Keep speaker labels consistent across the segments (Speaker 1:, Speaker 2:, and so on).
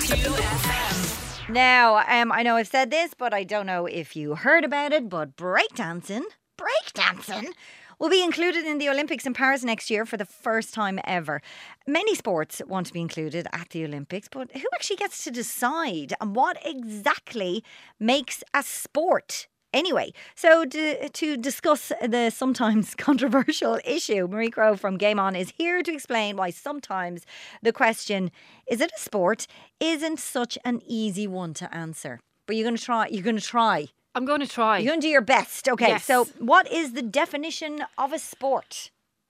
Speaker 1: 2FM.
Speaker 2: Now, I know I've said this, but I don't know if you heard about it, but breakdancing will be included in the Olympics in Paris next year for the first time ever. Many sports want to be included at the Olympics, but who actually gets to decide and what exactly makes a sport? Anyway, so to discuss the sometimes controversial issue, Marie Crowe from Game On is here to explain why sometimes the question, is it a sport, isn't such an easy one to answer. But you're going to try.
Speaker 3: I'm going to try.
Speaker 2: You're going to do your best. Okay,
Speaker 3: Yes.
Speaker 2: So what is the definition of a sport?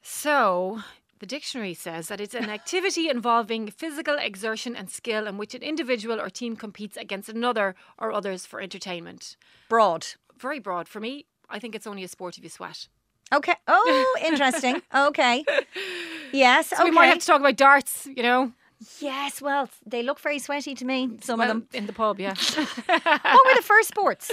Speaker 3: So, the dictionary says that it's an activity involving physical exertion and skill in which an individual or team competes against another or others for entertainment.
Speaker 2: Broad.
Speaker 3: Very broad. For me, I think it's only a sport if you sweat.
Speaker 2: Okay. Oh, interesting. Okay. Yes,
Speaker 3: So
Speaker 2: okay.
Speaker 3: we might have to talk about darts, you know.
Speaker 2: Yes, well, they look very sweaty to me, some of them.
Speaker 3: In the pub, yeah.
Speaker 2: What were the first sports?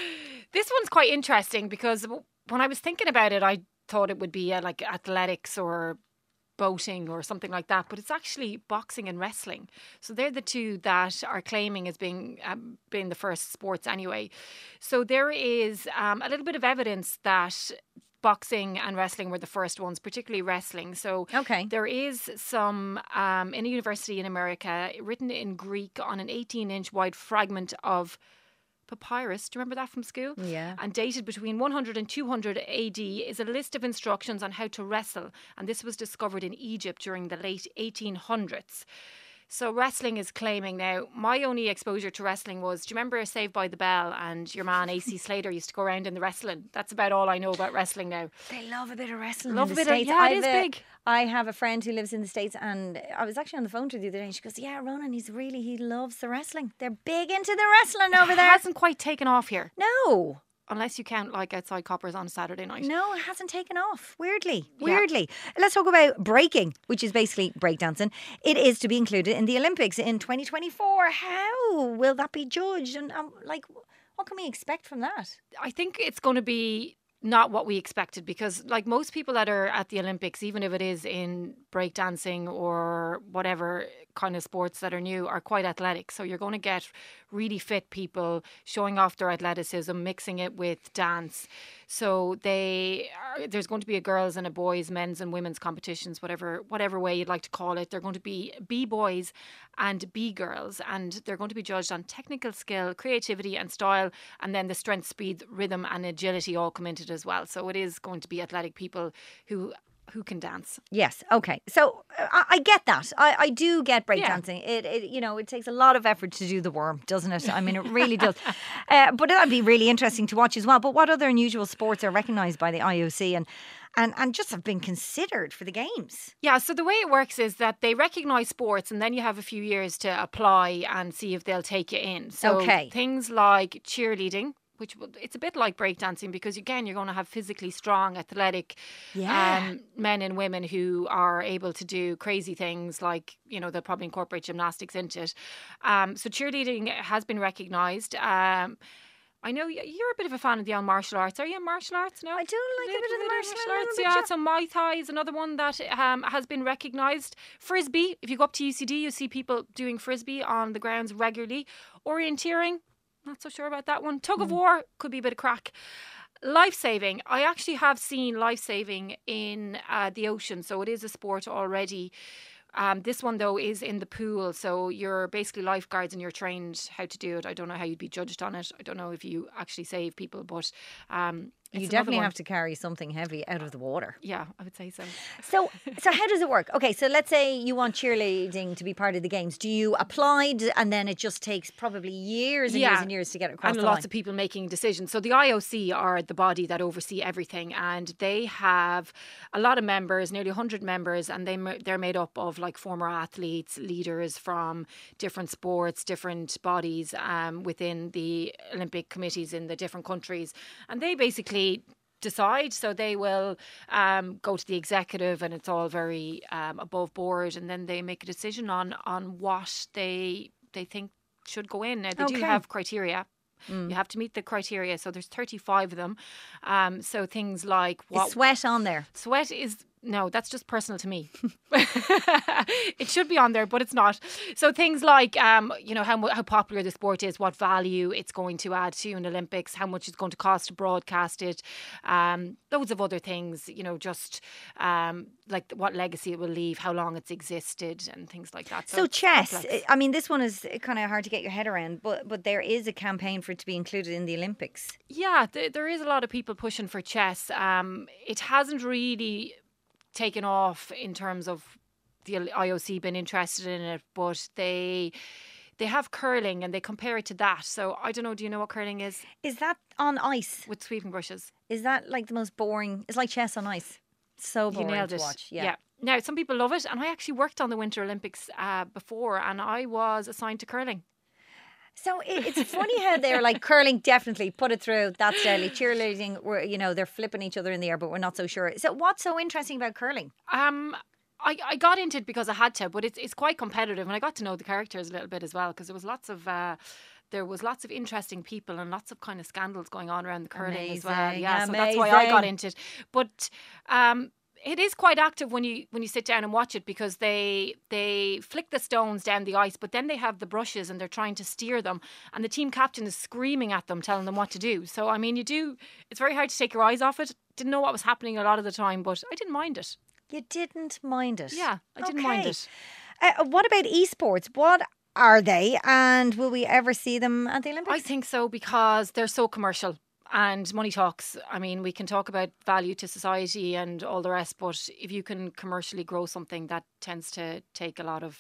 Speaker 3: This one's quite interesting because when I was thinking about it, I thought it would be like athletics or boating or something like that, but it's actually boxing and wrestling. So they're the two that are claiming as being the first sports anyway. So there is a little bit of evidence that boxing and wrestling were the first ones, particularly wrestling. So
Speaker 2: Okay.
Speaker 3: there is some in a university in America written in Greek on an 18-inch wide fragment of papyrus. Do you remember that from school?
Speaker 2: Yeah.
Speaker 3: And dated between 100 and 200 AD is a list of instructions on how to wrestle. And this was discovered in Egypt during the late 1800s. So wrestling is claiming now. My only exposure to wrestling was, do you remember Saved by the Bell and your man AC Slater used to go around in the wrestling? That's about all I know about wrestling now.
Speaker 2: They love a bit of wrestling
Speaker 3: Love
Speaker 2: in
Speaker 3: a
Speaker 2: the
Speaker 3: bit of-
Speaker 2: States.
Speaker 3: yeah, it is big.
Speaker 2: I have a friend who lives in the States, and I was actually on the phone to her the other day, and she goes, yeah, Ronan, he loves the wrestling. They're big into the wrestling over
Speaker 3: It
Speaker 2: there.
Speaker 3: hasn't quite taken off here.
Speaker 2: No.
Speaker 3: Unless you count like outside Coppers on a Saturday night.
Speaker 2: No, it hasn't taken off. Weirdly.
Speaker 3: Yeah.
Speaker 2: Let's talk about breaking, which is basically breakdancing. It is to be included in the Olympics in 2024. How will that be judged? And what can we expect from that?
Speaker 3: I think it's going to be not what we expected because like most people that are at the Olympics, even if it is in breakdancing or whatever kind of sports that are new, are quite athletic. So you're going to get really fit people showing off their athleticism, mixing it with dance. So there's going to be a girls and a boys, men's and women's competitions, whatever way you'd like to call it. They're going to be B-boys and B-girls, and they're going to be judged on technical skill, creativity and style, and then the strength, speed, rhythm and agility all come into it as well. So it is going to be athletic people who can dance.
Speaker 2: Yes. Okay. So I get that. I do get breakdancing. It takes a lot of effort to do the worm, doesn't it? I mean, it really does. But that'd be really interesting to watch as well. But what other unusual sports are recognised by the IOC and just have been considered for the games?
Speaker 3: Yeah, so the way it works is that they recognise sports and then you have a few years to apply and see if they'll take you in. So
Speaker 2: Okay.
Speaker 3: things like cheerleading, which it's a bit like breakdancing because, again, you're going to have physically strong, athletic men and women who are able to do crazy things like, they'll probably incorporate gymnastics into it. So cheerleading has been recognised. I know you're a bit of a fan of the old martial arts. Are you in martial arts? No,
Speaker 2: I do like a bit of the martial arts.
Speaker 3: Yeah, so Muay Thai is another one that has been recognised. Frisbee, if you go up to UCD, you see people doing frisbee on the grounds regularly. Orienteering, not so sure about that one. Tug of war could be a bit of crack. Life saving. I actually have seen life saving in the ocean, so it is a sport already. This one, though, is in the pool. So you're basically lifeguards and you're trained how to do it. I don't know how you'd be judged on it. I don't know if you actually save people, but
Speaker 2: You definitely have to carry something heavy out of the water.
Speaker 3: Yeah, I would say so.
Speaker 2: So how does it work? Okay, so let's say you want cheerleading to be part of the games. Do you apply and then it just takes probably years and years and years to get it across the line?
Speaker 3: And lots of people making decisions. So the IOC are the body that oversee everything, and they have a lot of members, nearly 100 members, and they're made up of like former athletes, leaders from different sports, different bodies within the Olympic committees in the different countries. And they basically decide. So they will go to the executive, and it's all very above board, and then they make a decision on what they think should go in. Now, they do have criteria. You have to meet the criteria. So there's 35 of them. So things like
Speaker 2: Is sweat on there?
Speaker 3: Sweat is... No, that's just personal to me. It should be on there, but it's not. So things like, how popular the sport is, what value it's going to add to an Olympics, how much it's going to cost to broadcast it, loads of other things, just like what legacy it will leave, how long it's existed and things like that.
Speaker 2: So chess,
Speaker 3: complex.
Speaker 2: I mean, this one is kind of hard to get your head around, but there is a campaign for it to be included in the Olympics.
Speaker 3: Yeah, there is a lot of people pushing for chess. It hasn't really taken off in terms of the IOC being interested in it, but they have curling and they compare it to that. So I don't know, do you know what curling is?
Speaker 2: Is that on ice?
Speaker 3: With sweeping brushes.
Speaker 2: Is that like the most boring? It's like chess on ice. So boring
Speaker 3: You nailed
Speaker 2: to
Speaker 3: it.
Speaker 2: watch. Yeah.
Speaker 3: Now, some people love it, and I actually worked on the Winter Olympics before, and I was assigned to curling.
Speaker 2: So it's funny how they're like curling, definitely put it through. That's deadly. Cheerleading, they're flipping each other in the air, but we're not so sure. So what's so interesting about curling?
Speaker 3: I got into it because I had to, but it's quite competitive, and I got to know the characters a little bit as well, because there was lots of interesting people and lots of kind of scandals going on around the curling as well. Yeah, so that's why I got into it. But it is quite active when you sit down and watch it, because they flick the stones down the ice, but then they have the brushes and they're trying to steer them, and the team captain is screaming at them, telling them what to do. So I mean, it's very hard to take your eyes off it. Didn't know what was happening a lot of the time, but I didn't mind it.
Speaker 2: You didn't mind it?
Speaker 3: Yeah, I didn't mind it.
Speaker 2: What about esports? What are they, and will we ever see them at the Olympics?
Speaker 3: I think so, because they're so commercial. And money talks. I mean, we can talk about value to society and all the rest, but if you can commercially grow something, that tends to take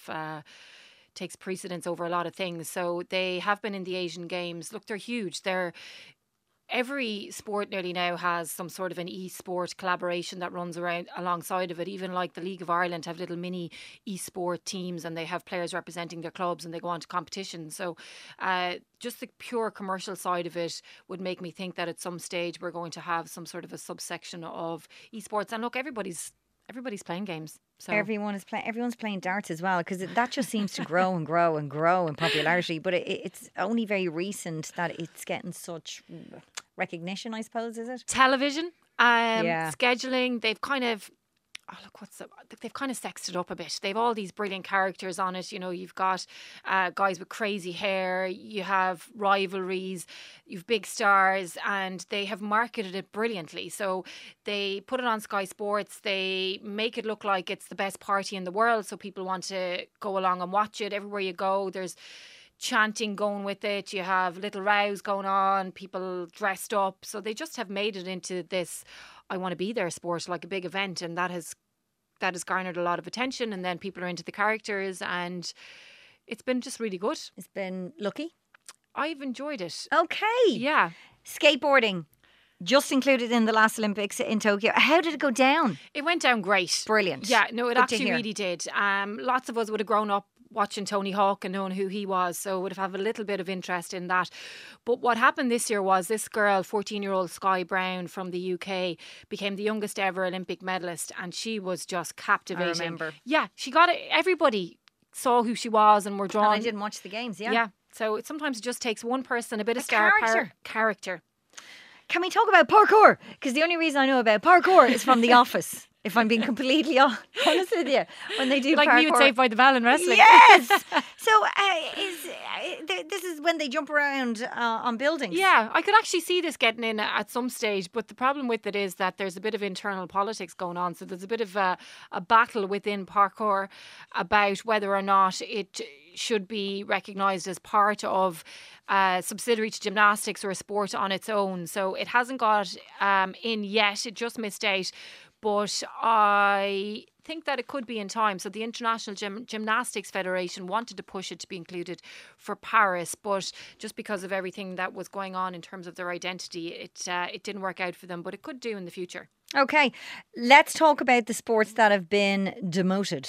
Speaker 3: takes precedence over a lot of things. So they have been in the Asian Games. Look, they're huge. Every sport nearly now has some sort of an e-sport collaboration that runs around alongside of it. Even like the League of Ireland have little mini e-sport teams, and they have players representing their clubs, and they go on to competitions. So just the pure commercial side of it would make me think that at some stage we're going to have some sort of a subsection of esports. And look, everybody's playing games. So
Speaker 2: Everyone's playing darts as well, because that just seems to grow and grow and grow in popularity. But it's only very recent that it's getting such recognition, I suppose, is it?
Speaker 3: Television, scheduling, they've kind of they've kind of sexed it up a bit. They've all these brilliant characters on it. You've got guys with crazy hair, you have rivalries, you've big stars, and they have marketed it brilliantly. So they put it on Sky Sports, they make it look like it's the best party in the world, so people want to go along and watch it. Everywhere you go, there's chanting going with it. You have little rows going on, people dressed up. So they just have made it into this I want to be there sport, like a big event, and that has garnered a lot of attention, and then people are into the characters, and it's been just really good.
Speaker 2: It's been lucky.
Speaker 3: I've enjoyed it.
Speaker 2: Okay.
Speaker 3: Yeah.
Speaker 2: Skateboarding, just included in the last Olympics in Tokyo. How did it go down?
Speaker 3: It went down great.
Speaker 2: Brilliant.
Speaker 3: Yeah, no, it
Speaker 2: Good to
Speaker 3: actually
Speaker 2: hear.
Speaker 3: really did. Lots of us would have grown up watching Tony Hawk and knowing who he was, so would have a little bit of interest in that. But what happened this year was this girl, 14-year-old Sky Brown from the UK, became the youngest ever Olympic medalist, and she was just captivating.
Speaker 2: I remember.
Speaker 3: Yeah, she got it. Everybody saw who she was and were drawn.
Speaker 2: And I didn't watch the games, yeah.
Speaker 3: Yeah, so sometimes it just takes one person, a bit of character.
Speaker 2: Can we talk about parkour? Because the only reason I know about parkour is from The Office. If I'm being completely honest with you, when they do
Speaker 3: like
Speaker 2: parkour.
Speaker 3: me would Saved by the Bell in wrestling.
Speaker 2: Yes. So this is when they jump around on buildings.
Speaker 3: Yeah, I could actually see this getting in at some stage, but the problem with it is that there's a bit of internal politics going on. So there's a bit of a battle within parkour about whether or not it should be recognised as part of subsidiary to gymnastics or a sport on its own. So it hasn't got in yet. It just missed out. But I think that it could be in time. So the International Gymnastics Federation wanted to push it to be included for Paris, but just because of everything that was going on in terms of their identity, it didn't work out for them, but it could do in the future. Okay,
Speaker 2: let's talk about the sports that have been demoted.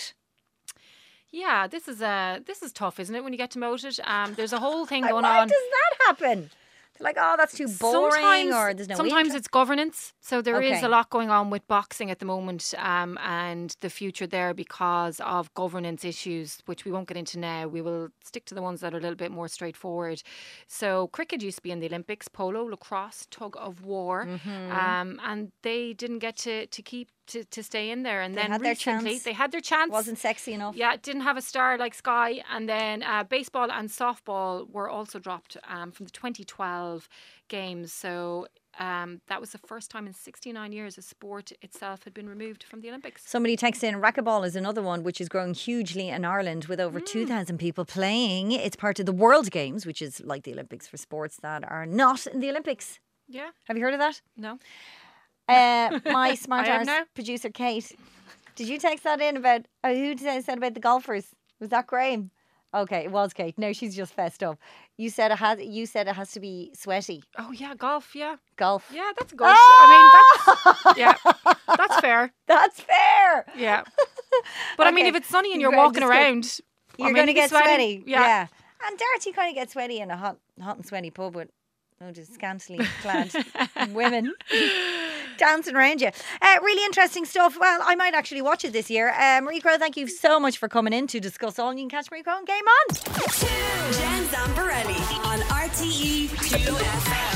Speaker 3: Yeah, this is tough, isn't it, when you get demoted? There's a whole thing going
Speaker 2: on.
Speaker 3: Why
Speaker 2: does that happen? Like, oh, that's too boring, or there's no
Speaker 3: Sometimes
Speaker 2: interest.
Speaker 3: It's governance. So there is a lot going on with boxing at the moment, and the future there because of governance issues, which we won't get into now. We will stick to the ones that are a little bit more straightforward. So cricket used to be in the Olympics, polo, lacrosse, tug of war, and they didn't get to keep to stay in there. And
Speaker 2: They
Speaker 3: then
Speaker 2: had their
Speaker 3: recently
Speaker 2: chance.
Speaker 3: they had their chance.
Speaker 2: Wasn't sexy enough.
Speaker 3: Yeah, didn't have a star like Sky. And then baseball and softball were also dropped from the 2012 games. So that was the first time in 69 years a sport itself had been removed from the Olympics.
Speaker 2: Somebody texted in, racquetball is another one which is growing hugely in Ireland with over 2,000 people playing. It's part of the World Games, which is like the Olympics for sports that are not in the Olympics.
Speaker 3: Yeah.
Speaker 2: Have you heard of that?
Speaker 3: No.
Speaker 2: My smart
Speaker 3: I am
Speaker 2: arse
Speaker 3: now.
Speaker 2: producer Kate, did you text that in about who said about the golfers? Was that Graham? Okay, it was Kate. No, she's just fessed up. You said it has to be sweaty.
Speaker 3: Oh yeah, golf. Yeah,
Speaker 2: Golf.
Speaker 3: yeah, that's good. I mean, that's fair.
Speaker 2: That's fair.
Speaker 3: Yeah, but I mean,
Speaker 2: Okay.
Speaker 3: if it's sunny and you're
Speaker 2: You're going
Speaker 3: walking
Speaker 2: to
Speaker 3: around,
Speaker 2: You're going to get sweaty.
Speaker 3: Yeah.
Speaker 2: And Darty kind of gets sweaty in a hot and sweaty pub with just scantily clad women dancing around you. Really interesting stuff. Well, I might actually watch it this year. Marie Crowe, thank you so much for coming in to discuss all. And you can catch Marie Crowe on Game On.
Speaker 1: Jen Zamparelli on RTE 2FM.